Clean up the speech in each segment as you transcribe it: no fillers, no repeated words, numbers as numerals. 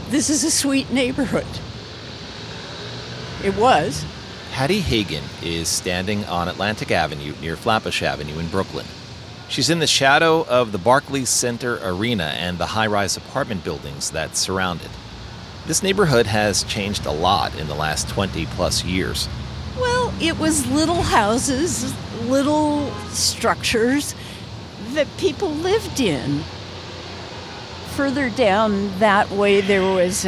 This is a sweet neighborhood. It was. Hattie Hagen is standing on Atlantic Avenue near Flatbush Avenue in Brooklyn. She's in the shadow of the Barclays Center Arena and the high-rise apartment buildings that surround it. This neighborhood has changed a lot in the last 20-plus years. Well, it was little houses, little structures that people lived in. Further down that way, there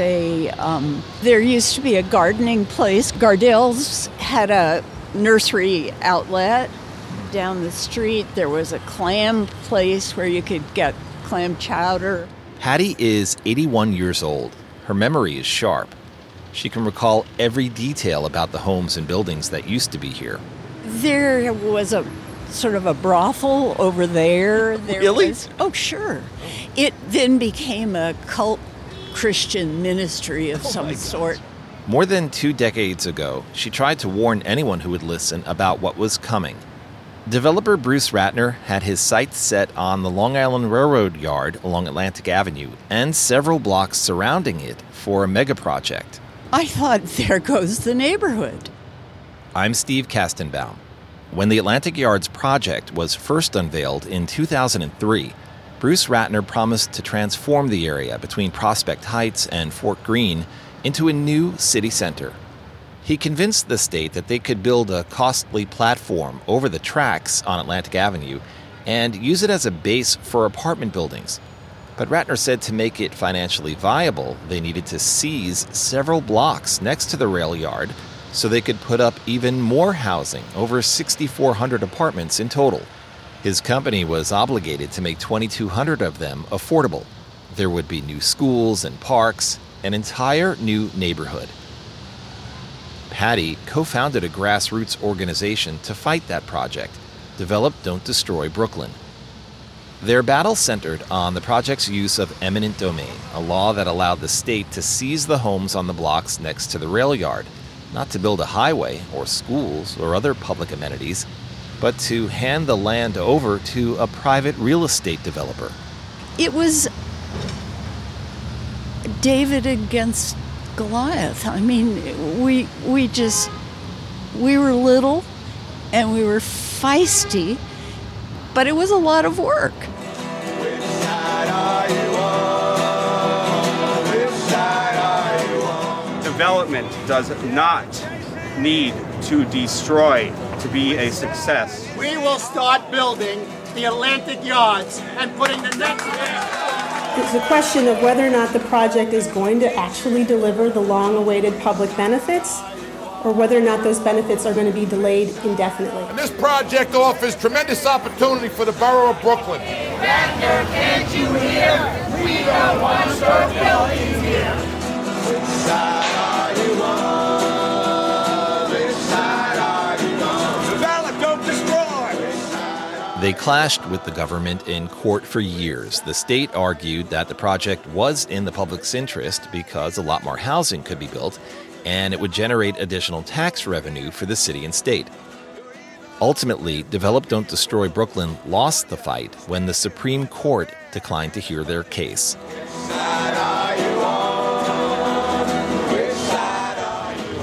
used to be a gardening place. Gardell's had a nursery outlet. Down the street, there was a clam place where you could get clam chowder. Hattie is 81 years old. Her memory is sharp. She can recall every detail about the homes and buildings that used to be here. There was a sort of a brothel over there. Really? Oh, sure. It then became a cult Christian ministry of some sort. More than 2 decades ago, she tried to warn anyone who would listen about what was coming. Developer Bruce Ratner had his sights set on the Long Island Railroad yard along Atlantic Avenue and several blocks surrounding it for a mega project. I thought, there goes the neighborhood. I'm Steve Kastenbaum. When the Atlantic Yards project was first unveiled in 2003, Bruce Ratner promised to transform the area between Prospect Heights and Fort Greene into a new city center. He convinced the state that they could build a costly platform over the tracks on Atlantic Avenue and use it as a base for apartment buildings. But Ratner said to make it financially viable, they needed to seize several blocks next to the rail yard so they could put up even more housing, over 6,400 apartments in total. His company was obligated to make 2,200 of them affordable. There would be new schools and parks, an entire new neighborhood. Hattie co-founded a grassroots organization to fight that project, Develop Don't Destroy Brooklyn. Their battle centered on the project's use of eminent domain, a law that allowed the state to seize the homes on the blocks next to the rail yard, not to build a highway or schools or other public amenities, but to hand the land over to a private real estate developer. It was David against Goliath. I mean, we were little and we were feisty, but it was a lot of work. Which side are you on? Which side are you on? Development does not need to destroy to be a success. We will start building the Atlantic Yards and putting the next It's a question of whether or not the project is going to actually deliver the long-awaited public benefits, or whether or not those benefits are going to be delayed indefinitely. And this project offers tremendous opportunity for the borough of Brooklyn. Ratner, can't you hear? We don't want to start buildings here. Which side are you on? Which side are you on? Develop, don't destroy. They clashed with the government in court for years. The state argued that the project was in the public's interest because a lot more housing could be built, and it would generate additional tax revenue for the city and state. Ultimately, Develop Don't Destroy Brooklyn lost the fight when the Supreme Court declined to hear their case. Which side are you on? Which side are you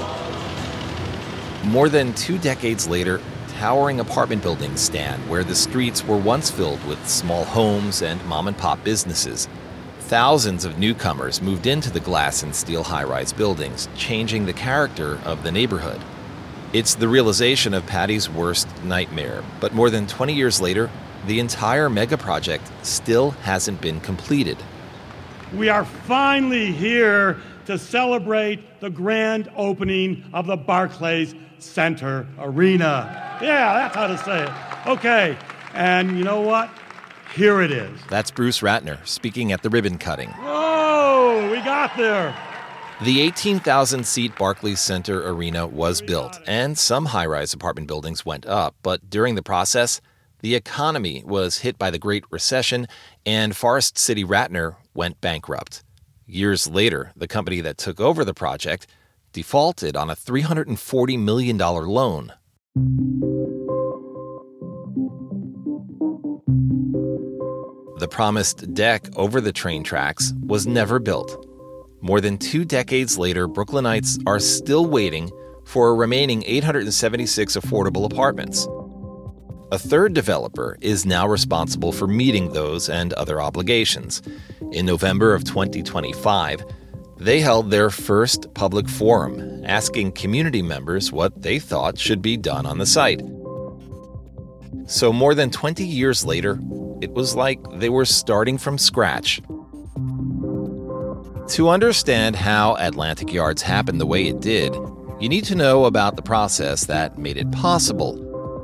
on? More than 2 decades later, towering apartment buildings stand where the streets were once filled with small homes and mom-and-pop businesses. Thousands of newcomers moved into the glass and steel high-rise buildings, changing the character of the neighborhood. It's the realization of Patty's worst nightmare, but more than 20 years later, the entire mega project still hasn't been completed. We are finally here to celebrate the grand opening of the Barclays Center Arena. Yeah, that's how to say it. Okay, and you know what? Here it is. That's Bruce Ratner speaking at the ribbon cutting. Whoa, we got there. The 18,000-seat Barclays Center Arena was built, and some high-rise apartment buildings went up. But during the process, the economy was hit by the Great Recession, and Forest City Ratner went bankrupt. Years later, the company that took over the project defaulted on a $340 million loan. The promised deck over the train tracks was never built. More than 2 decades later, Brooklynites are still waiting for a remaining 876 affordable apartments. A third developer is now responsible for meeting those and other obligations. In November of 2025, they held their first public forum, asking community members what they thought should be done on the site. So more than 20 years later, it was like they were starting from scratch. To understand how Atlantic Yards happened the way it did, you need to know about the process that made it possible.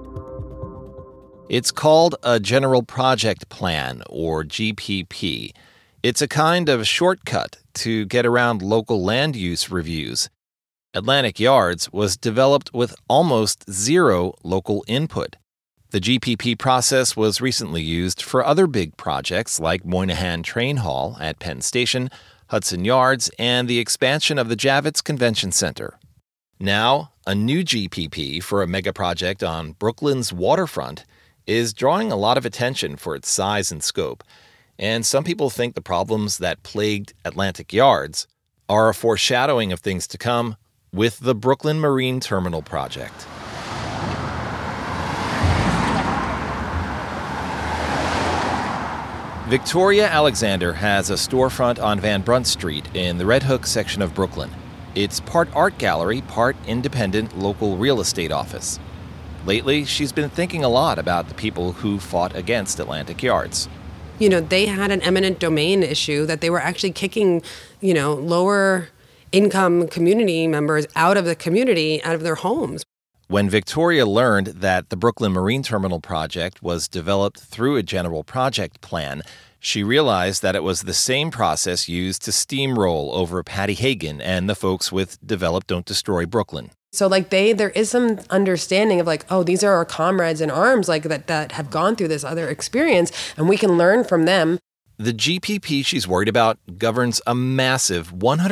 It's called a General Project Plan, or GPP. It's a kind of shortcut to get around local land use reviews. Atlantic Yards was developed with almost zero local input. The GPP process was recently used for other big projects like Moynihan Train Hall at Penn Station, Hudson Yards, and the expansion of the Javits Convention Center. Now, a new GPP for a megaproject on Brooklyn's waterfront is drawing a lot of attention for its size and scope, and some people think the problems that plagued Atlantic Yards are a foreshadowing of things to come with the Brooklyn Marine Terminal project. Victoria Alexander has a storefront on Van Brunt Street in the Red Hook section of Brooklyn. It's part art gallery, part independent local real estate office. Lately, she's been thinking a lot about the people who fought against Atlantic Yards. They had an eminent domain issue that they were actually kicking, lower income community members out of the community, out of their homes. When Victoria learned that the Brooklyn Marine Terminal project was developed through a general project plan, she realized that it was the same process used to steamroll over Patty Hagan and the folks with Develop Don't Destroy Brooklyn. So there is some understanding of these are our comrades in arms that have gone through this other experience, and we can learn from them. The GPP she's worried about governs a massive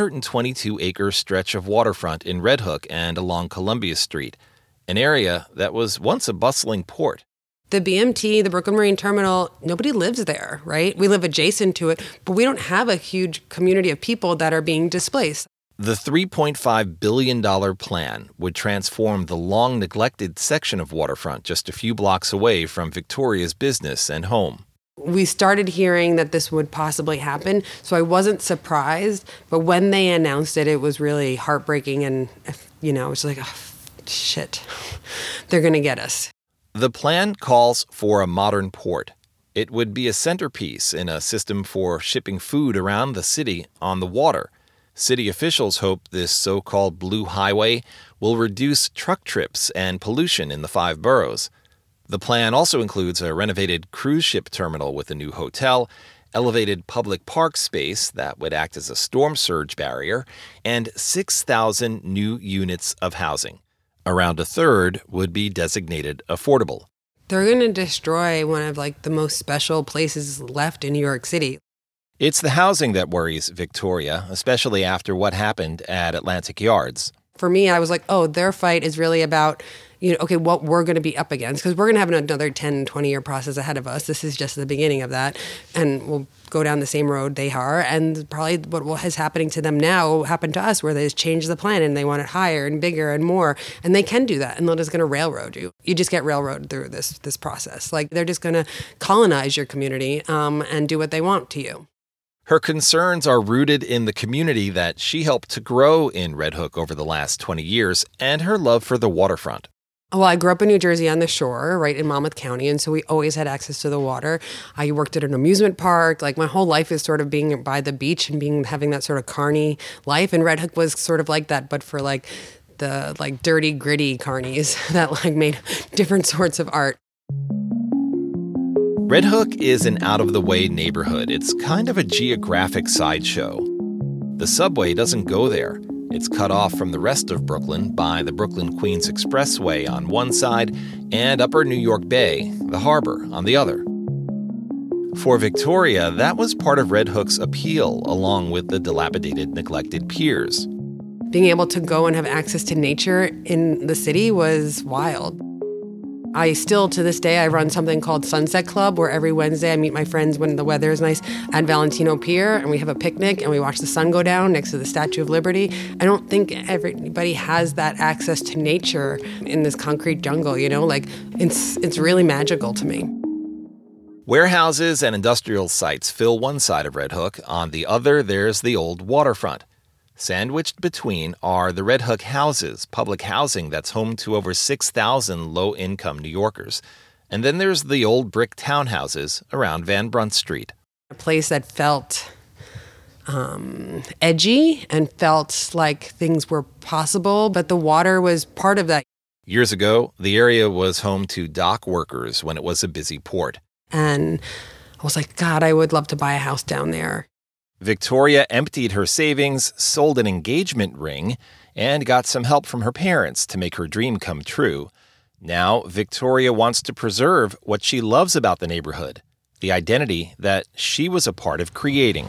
122-acre stretch of waterfront in Red Hook and along Columbia Street, an area that was once a bustling port. The BMT, the Brooklyn Marine Terminal, nobody lives there, right? We live adjacent to it, but we don't have a huge community of people that are being displaced. The $3.5 billion plan would transform the long-neglected section of waterfront just a few blocks away from Victoria's business and home. We started hearing that this would possibly happen, so I wasn't surprised. But when they announced it, it was really heartbreaking, and, it's like, oh, shit, they're going to get us. The plan calls for a modern port. It would be a centerpiece in a system for shipping food around the city on the water. City officials hope this so-called Blue Highway will reduce truck trips and pollution in the 5 boroughs. The plan also includes a renovated cruise ship terminal with a new hotel, elevated public park space that would act as a storm surge barrier, and 6,000 new units of housing. Around a third would be designated affordable. They're going to destroy one of the most special places left in New York City. It's the housing that worries Victoria, especially after what happened at Atlantic Yards. For me, I was like, their fight is really about, what we're going to be up against, because we're going to have another 10, 20-year process ahead of us. This is just the beginning of that, and we'll go down the same road they are, and probably what is happening to them now happened to us, where they just changed the plan, and they want it higher and bigger and more, and they can do that, and they're just going to railroad you. You just get railroaded through this process. They're just going to colonize your community and do what they want to you. Her concerns are rooted in the community that she helped to grow in Red Hook over the last 20 years and her love for the waterfront. Well, I grew up in New Jersey on the shore, right in Monmouth County, and so we always had access to the water. I worked at an amusement park. My whole life is sort of being by the beach and having that sort of carny life, and Red Hook was sort of like that, but for the dirty, gritty carnies that made different sorts of art. Red Hook is an out-of-the-way neighborhood. It's kind of a geographic sideshow. The subway doesn't go there. It's cut off from the rest of Brooklyn by the Brooklyn-Queens Expressway on one side and Upper New York Bay, the harbor, on the other. For Victoria, that was part of Red Hook's appeal, along with the dilapidated, neglected piers. Being able to go and have access to nature in the city was wild. I still, to this day, I run something called Sunset Club, where every Wednesday I meet my friends when the weather is nice at Valentino Pier, and we have a picnic and we watch the sun go down next to the Statue of Liberty. I don't think everybody has that access to nature in this concrete jungle, like it's really magical to me. Warehouses and industrial sites fill one side of Red Hook. On the other, there's the old waterfront. Sandwiched between are the Red Hook houses, public housing that's home to over 6,000 low-income New Yorkers. And then there's the old brick townhouses around Van Brunt Street. A place that felt edgy and felt like things were possible, but the water was part of that. Years ago, the area was home to dock workers when it was a busy port. And I was like, God, I would love to buy a house down there. Victoria emptied her savings, sold an engagement ring, and got some help from her parents to make her dream come true. Now, Victoria wants to preserve what she loves about the neighborhood, the identity that she was a part of creating.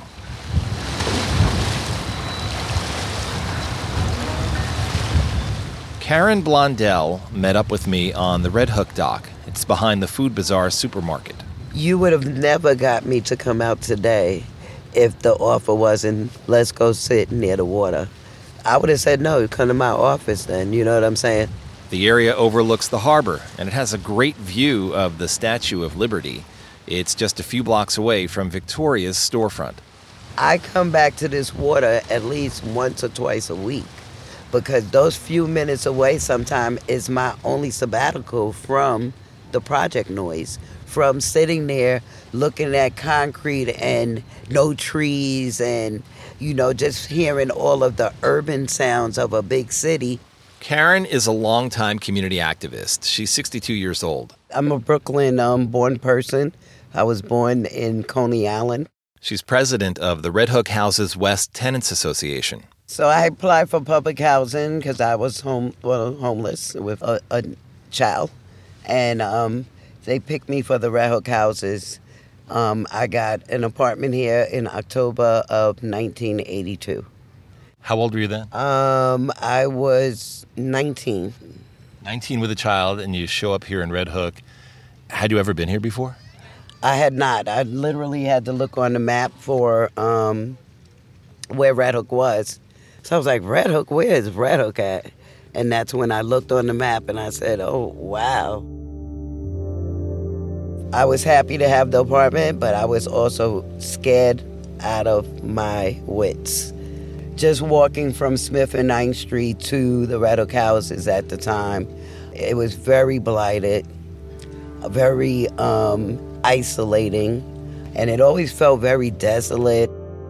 Karen Blondell met up with me on the Red Hook dock. It's behind the Food Bazaar supermarket. You would have never got me to come out today if the offer wasn't, let's go sit near the water. I would have said, no, come to my office then, you know what I'm saying? The area overlooks the harbor, and it has a great view of the Statue of Liberty. It's just a few blocks away from Victoria's storefront. I come back to this water at least once or twice a week because those few minutes away sometime is my only sabbatical from the project noise, from sitting there looking at concrete and no trees and, just hearing all of the urban sounds of a big city. Karen is a longtime community activist. She's 62 years old. I'm a Brooklyn-born person. I was born in Coney Island. She's president of the Red Hook Houses West Tenants Association. So I applied for public housing because I was homeless with a child. And they picked me for the Red Hook houses. I got an apartment here in October of 1982. How old were you then? I was 19. 19 with a child, and you show up here in Red Hook. Had you ever been here before? I had not. I literally had to look on the map for where Red Hook was. So I was like, Red Hook? Where is Red Hook at? And that's when I looked on the map and I said, oh, wow. I was happy to have the apartment, but I was also scared out of my wits. Just walking from Smith and 9th Street to the Red Hook houses at the time, it was very blighted, very isolating, and it always felt very desolate.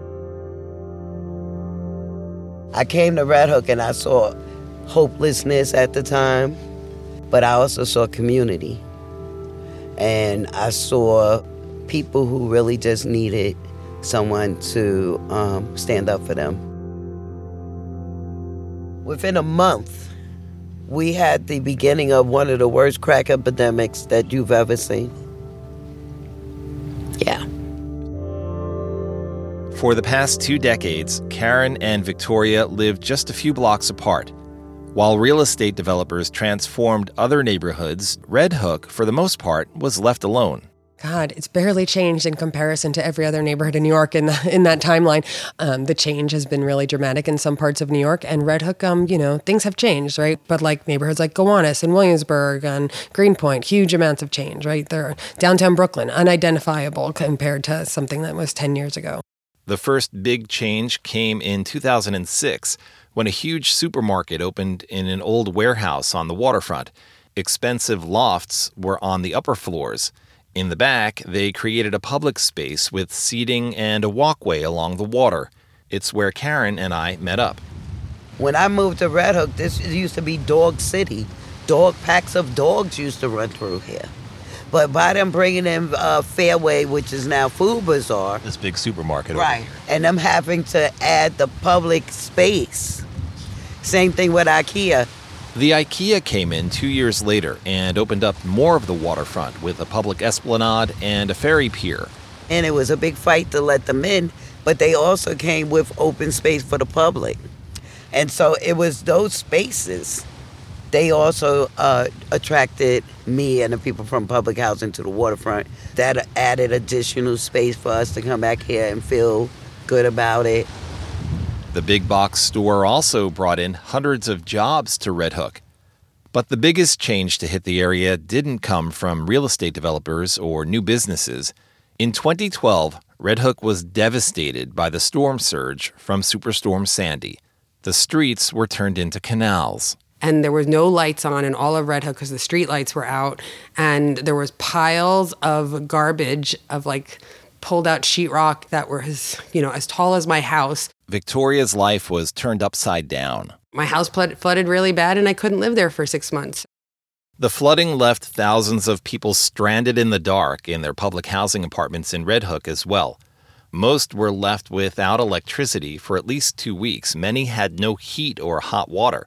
I came to Red Hook and I saw hopelessness at the time, but I also saw community. And I saw people who really just needed someone to stand up for them. Within a month, we had the beginning of one of the worst crack epidemics that you've ever seen. Yeah. For the past 2 decades, Karen and Victoria lived just a few blocks apart. While real estate developers transformed other neighborhoods, Red Hook, for the most part, was left alone. God, it's barely changed in comparison to every other neighborhood in New York in that timeline. The change has been really dramatic in some parts of New York, and Red Hook, things have changed, right? But like neighborhoods like Gowanus and Williamsburg and Greenpoint, huge amounts of change, right? They're downtown Brooklyn, unidentifiable compared to something that was 10 years ago. The first big change came in 2006, when a huge supermarket opened in an old warehouse on the waterfront. Expensive lofts were on the upper floors. In the back, they created a public space with seating and a walkway along the water. It's where Karen and I met up. When I moved to Red Hook, this used to be Dog City. Packs of dogs used to run through here. But by them bringing in Fairway, which is now Food Bazaar. This big supermarket. Right. And them having to add the public space. Same thing with IKEA. The IKEA came in 2 years later and opened up more of the waterfront with a public esplanade and a ferry pier. And it was a big fight to let them in, but they also came with open space for the public. And so it was those spaces They also attracted me and the people from public housing to the waterfront. That added additional space for us to come back here and feel good about it. The big box store also brought in hundreds of jobs to Red Hook. But the biggest change to hit the area didn't come from real estate developers or new businesses. In 2012, Red Hook was devastated by the storm surge from Superstorm Sandy. The streets were turned into canals. And there was no lights on in all of Red Hook because the street lights were out. And there was piles of garbage of pulled out sheetrock that were as tall as my house. Victoria's life was turned upside down. My house flooded really bad and I couldn't live there for 6 months. The flooding left thousands of people stranded in the dark in their public housing apartments in Red Hook as well. Most were left without electricity for at least 2 weeks. Many had no heat or hot water.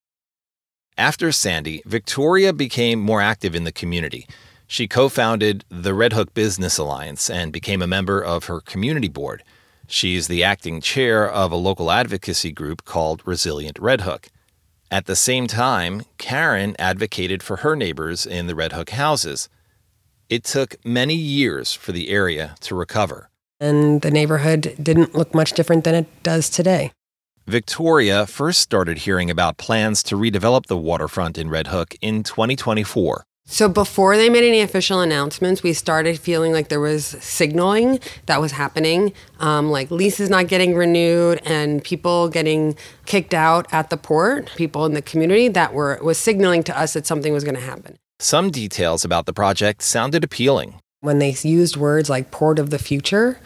After Sandy, Victoria became more active in the community. She co-founded the Red Hook Business Alliance and became a member of her community board. She's the acting chair of a local advocacy group called Resilient Red Hook. At the same time, Karen advocated for her neighbors in the Red Hook houses. It took many years for the area to recover. And the neighborhood didn't look much different than it does today. Victoria first started hearing about plans to redevelop the waterfront in Red Hook in 2024. So before they made any official announcements, we started feeling like there was signaling that was happening, like leases not getting renewed and people getting kicked out at the port, people in the community that was signaling to us that something was going to happen. Some details about the project sounded appealing. When they used words like Port of the Future,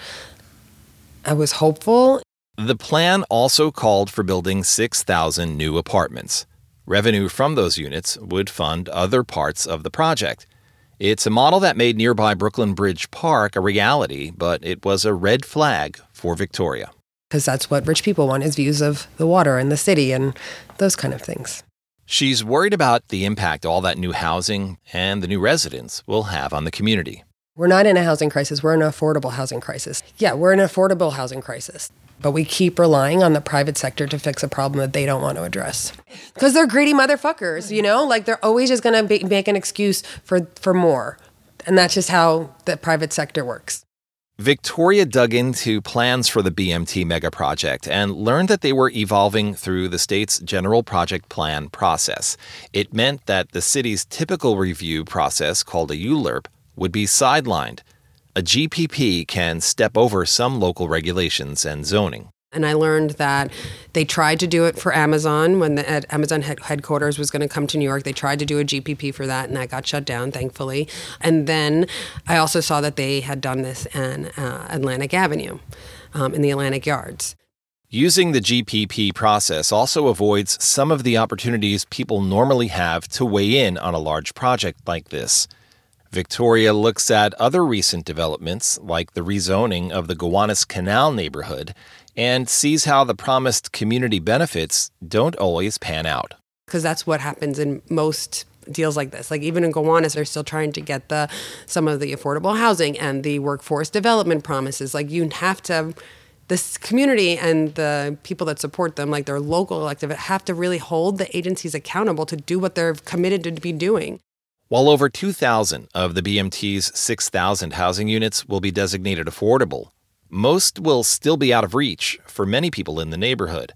I was hopeful. The plan also called for building 6,000 new apartments. Revenue from those units would fund other parts of the project. It's a model that made nearby Brooklyn Bridge Park a reality, but it was a red flag for Victoria. Because that's what rich people want, is views of the water and the city and those kind of things. She's worried about the impact all that new housing and the new residents will have on the community. We're not in a housing crisis. We're in an affordable housing crisis. Yeah, we're in an affordable housing crisis. But we keep relying on the private sector to fix a problem that they don't want to address. Because they're greedy motherfuckers, they're always just going to make an excuse for more. And that's just how the private sector works. Victoria dug into plans for the BMT mega project and learned that they were evolving through the state's general project plan process. It meant that the city's typical review process, called a ULURP, would be sidelined. A GPP can step over some local regulations and zoning. And I learned that they tried to do it for Amazon when the Amazon headquarters was going to come to New York. They tried to do a GPP for that, and that got shut down, thankfully. And then I also saw that they had done this in Atlantic Avenue, in the Atlantic Yards. Using the GPP process also avoids some of the opportunities people normally have to weigh in on a large project like this. Victoria looks at other recent developments, like the rezoning of the Gowanus Canal neighborhood, and sees how the promised community benefits don't always pan out. Because that's what happens in most deals like this. Like even in Gowanus, they're still trying to get some of the affordable housing and the workforce development promises. Like you have to, this community and the people that support them, like their local elected, have to really hold the agencies accountable to do what they're committed to be doing. While over 2,000 of the BMT's 6,000 housing units will be designated affordable, most will still be out of reach for many people in the neighborhood.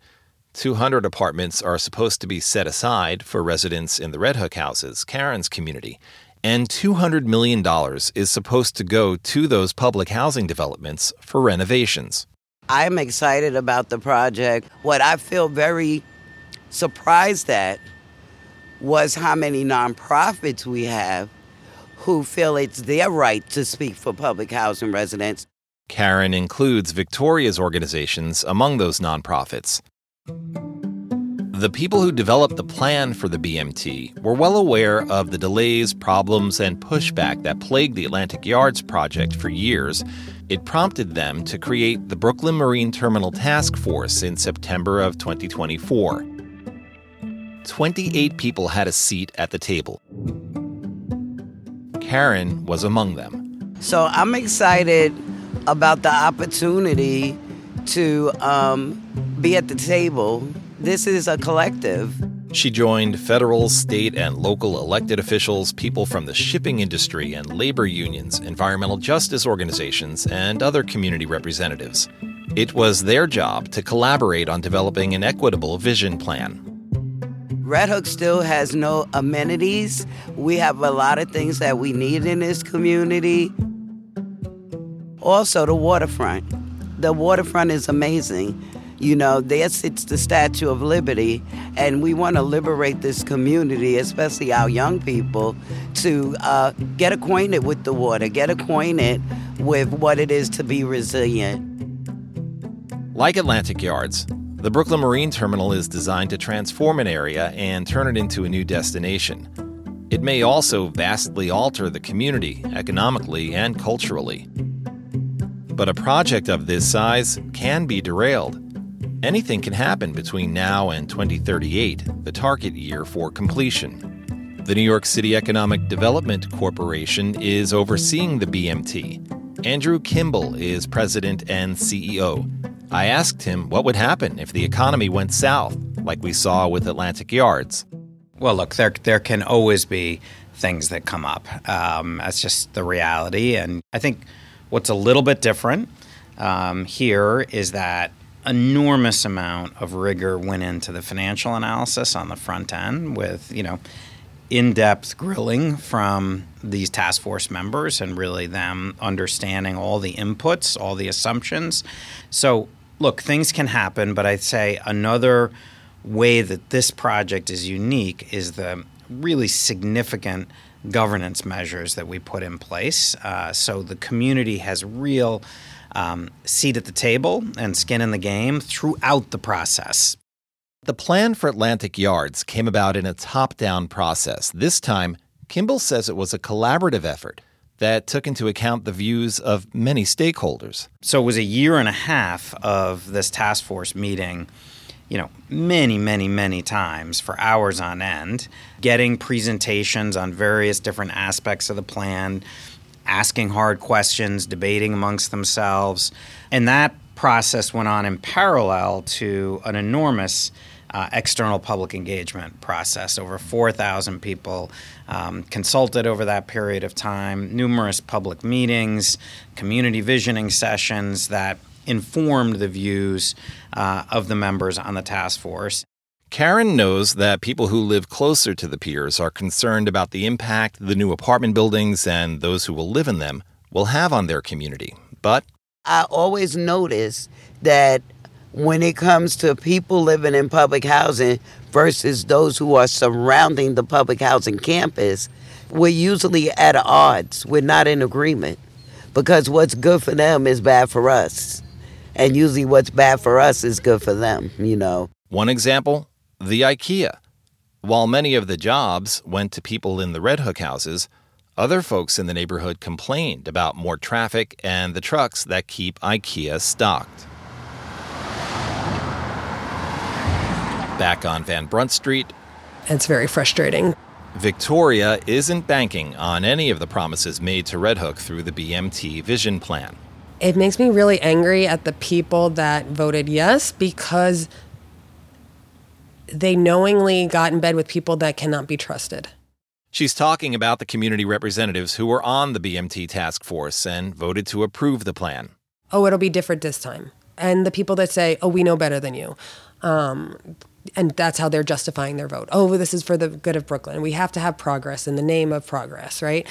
200 apartments are supposed to be set aside for residents in the Red Hook houses, Karen's community, and $200 million is supposed to go to those public housing developments for renovations. I'm excited about the project. What I feel very surprised at was how many nonprofits we have who feel it's their right to speak for public housing residents. Karen includes Victoria's organizations among those nonprofits. The people who developed the plan for the BMT were well aware of the delays, problems, and pushback that plagued the Atlantic Yards project for years. It prompted them to create the Brooklyn Marine Terminal Task Force in September of 2024. 28 people had a seat at the table. Karen was among them. So I'm excited about the opportunity to be at the table. This is a collective. She joined federal, state, and local elected officials, people from the shipping industry and labor unions, environmental justice organizations, and other community representatives. It was their job to collaborate on developing an equitable vision plan. Red Hook still has no amenities. We have a lot of things that we need in this community. Also, the waterfront. The waterfront is amazing. You know, there sits the Statue of Liberty, and we want to liberate this community, especially our young people, to get acquainted with the water, get acquainted with what it is to be resilient. Like Atlantic Yards, the Brooklyn Marine Terminal is designed to transform an area and turn it into a new destination. It may also vastly alter the community economically and culturally. But a project of this size can be derailed. Anything can happen between now and 2038, the target year for completion. The New York City Economic Development Corporation is overseeing the BMT. Andrew Kimball is president and CEO. I asked him what would happen if the economy went south, like we saw with Atlantic Yards. Well, look, there can always be things that come up. That's just the reality. And I think what's a little bit different here is that enormous amount of rigor went into the financial analysis on the front end with, in-depth grilling from these task force members and really them understanding all the inputs, all the assumptions. So, look, things can happen, but I'd say another way that this project is unique is the really significant governance measures that we put in place. So the community has real seat at the table and skin in the game throughout the process. The plan for Atlantic Yards came about in a top-down process. This time, Kimball says it was a collaborative effort that took into account the views of many stakeholders. So it was a year and a half of this task force meeting, many times for hours on end, getting presentations on various different aspects of the plan, asking hard questions, debating amongst themselves. And that process went on in parallel to an enormous external public engagement process. Over 4,000 people consulted over that period of time, numerous public meetings, community visioning sessions that informed the views of the members on the task force. Karen knows that people who live closer to the piers are concerned about the impact the new apartment buildings and those who will live in them will have on their community. But I always notice that when it comes to people living in public housing versus those who are surrounding the public housing campus, we're usually at odds. We're not in agreement because what's good for them is bad for us. And usually what's bad for us is good for them, One example, the IKEA. While many of the jobs went to people in the Red Hook houses, other folks in the neighborhood complained about more traffic and the trucks that keep IKEA stocked. Back on Van Brunt Street, it's very frustrating. Victoria isn't banking on any of the promises made to Red Hook through the BMT Vision Plan. It makes me really angry at the people that voted yes because they knowingly got in bed with people that cannot be trusted. She's talking about the community representatives who were on the BMT task force and voted to approve the plan. Oh, it'll be different this time. And the people that say, oh, we know better than you. And that's how they're justifying their vote. Oh, this is for the good of Brooklyn. We have to have progress in the name of progress, right?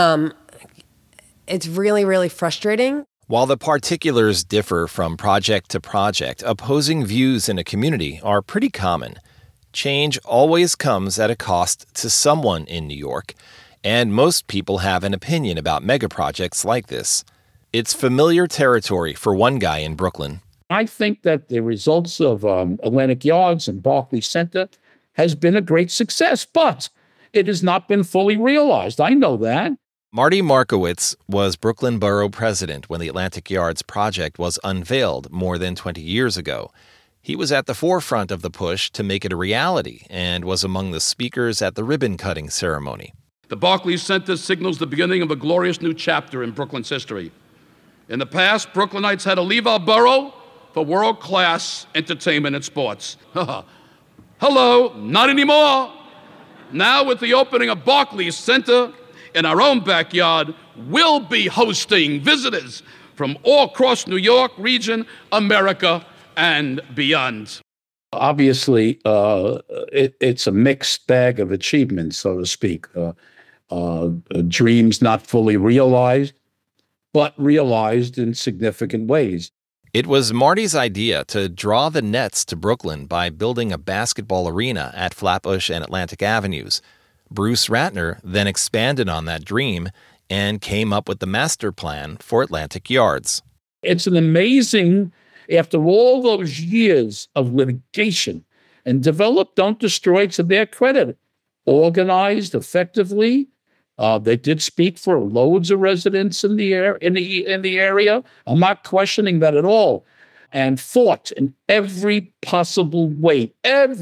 It's really, really frustrating. While the particulars differ from project to project, opposing views in a community are pretty common. Change always comes at a cost to someone in New York, and most people have an opinion about megaprojects like this. It's familiar territory for one guy in Brooklyn. I think that the results of Atlantic Yards and Barclays Center has been a great success, but it has not been fully realized. I know that. Marty Markowitz was Brooklyn Borough president when the Atlantic Yards project was unveiled more than 20 years ago. He was at the forefront of the push to make it a reality and was among the speakers at the ribbon-cutting ceremony. The Barclays Center signals the beginning of a glorious new chapter in Brooklyn's history. In the past, Brooklynites had to leave our borough for world-class entertainment and sports. Hello, not anymore. Now with the opening of Barclays Center in our own backyard, we'll be hosting visitors from all across New York region, America, and beyond. Obviously, it's a mixed bag of achievements, so to speak. Dreams not fully realized, but realized in significant ways. It was Marty's idea to draw the nets to Brooklyn by building a basketball arena at Flatbush and Atlantic Avenues. Bruce Ratner then expanded on that dream and came up with the master plan for Atlantic Yards. It's an amazing, after all those years of litigation, and Develop, Don't Destroy, to their credit, organized effectively. They did speak for loads of residents in the area. I'm not questioning that at all. And fought in every possible way.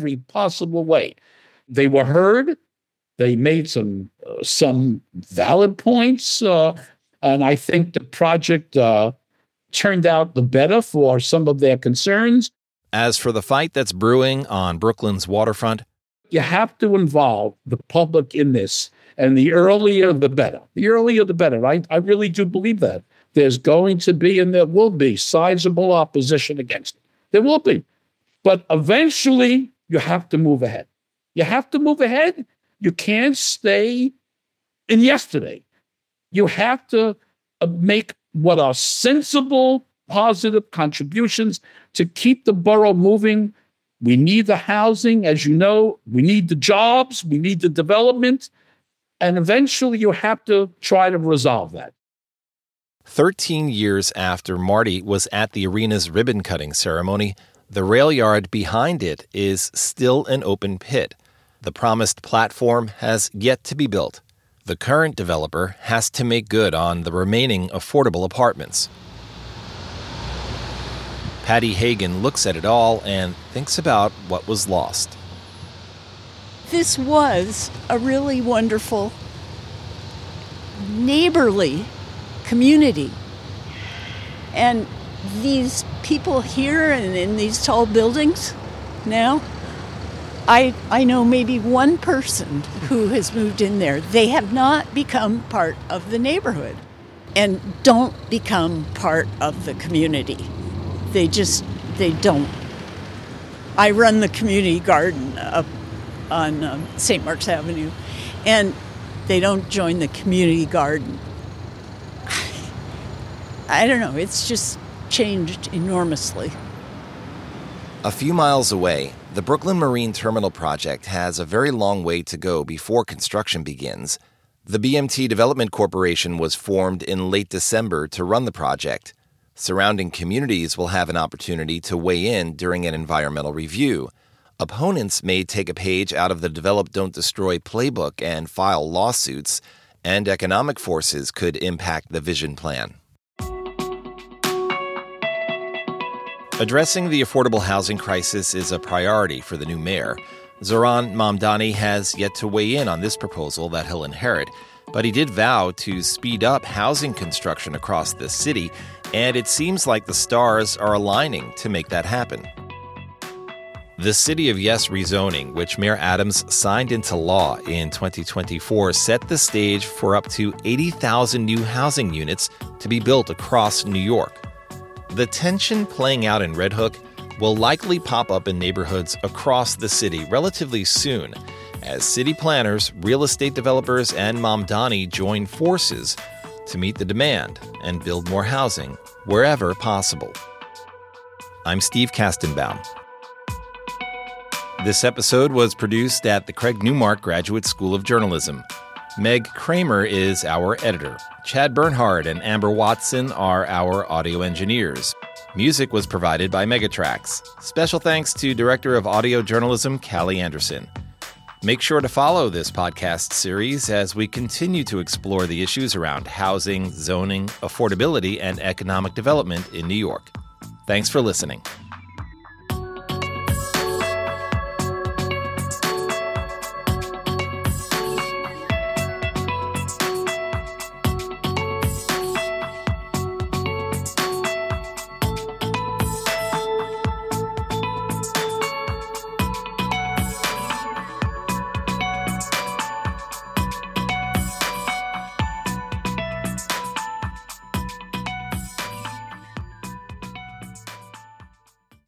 They were heard. They made some valid points. And I think the project turned out the better for some of their concerns. As for the fight that's brewing on Brooklyn's waterfront, you have to involve the public in this. And the earlier, the better. The earlier, the better. I really do believe that. There's going to be, and there will be, sizable opposition against it. There will be. But eventually, you have to move ahead. You have to move ahead. You can't stay in yesterday. You have to make what are sensible, positive contributions to keep the borough moving. We need the housing, as you know. We need the jobs. We need the development. And eventually you have to try to resolve that. 13 years after Marty was at the arena's ribbon-cutting ceremony, the rail yard behind it is still an open pit. The promised platform has yet to be built. The current developer has to make good on the remaining affordable apartments. Patty Hagan looks at it all and thinks about what was lost. This was a really wonderful, neighborly community. And these people here and in these tall buildings now, I know maybe one person who has moved in there. They have not become part of the neighborhood and don't become part of the community. They don't. I run the community garden up on St. Mark's Avenue, and they don't join the community garden. I don't know, it's just changed enormously. A few miles away, the Brooklyn Marine Terminal project has a very long way to go before construction begins. The BMT Development Corporation was formed in late December to run the project. Surrounding communities will have an opportunity to weigh in during an environmental review. Opponents may take a page out of the Develop, Don't Destroy playbook and file lawsuits, and economic forces could impact the vision plan. Addressing the affordable housing crisis is a priority for the new mayor. Zoran Mamdani has yet to weigh in on this proposal that he'll inherit, but he did vow to speed up housing construction across the city, and it seems like the stars are aligning to make that happen. The City of Yes rezoning, which Mayor Adams signed into law in 2024, set the stage for up to 80,000 new housing units to be built across New York. The tension playing out in Red Hook will likely pop up in neighborhoods across the city relatively soon, as city planners, real estate developers, and Mamdani join forces to meet the demand and build more housing wherever possible. I'm Steve Kastenbaum. This episode was produced at the Craig Newmark Graduate School of Journalism. Meg Kramer is our editor. Chad Bernhard and Amber Watson are our audio engineers. Music was provided by Megatrax. Special thanks to Director of Audio Journalism, Callie Anderson. Make sure to follow this podcast series as we continue to explore the issues around housing, zoning, affordability, and economic development in New York. Thanks for listening.